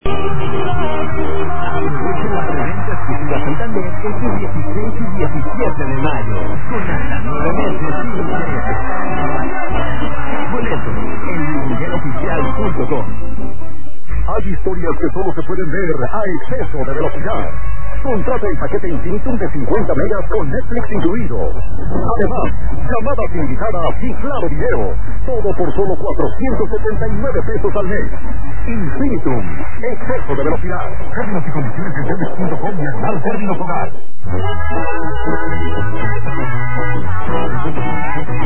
Aprovechen la preventa exclusiva Santander este 16 y 17 de mayo, con hasta 9 meses sin intereses. Boletos en migueloficial.com. Hay historias que solo se pueden ver a exceso de velocidad. Contrata el paquete Infinitum de 50 megas con Netflix incluido. Además, llamadas ilimitadas y claro video. Todo por solo 479 pesos al mes. Infinitum, exceso de velocidad. Términos y condiciones en Telmex.com/términos hogar.